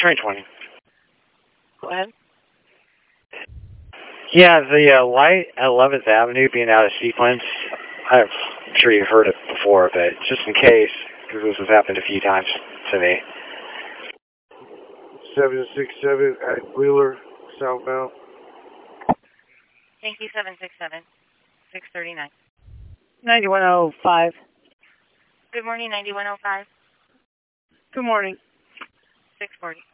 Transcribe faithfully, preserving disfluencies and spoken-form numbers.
Train twenty. Go ahead. Yeah, the uh, light at eleventh Avenue being out of sequence, I'm sure you've heard it before, but just in case, because this has happened a few times to me. seven six seven at Wheeler, southbound. Thank you, seven six seven, six thirty-nine. ninety-one oh five. Good morning, ninety-one oh five. Good morning. six forty.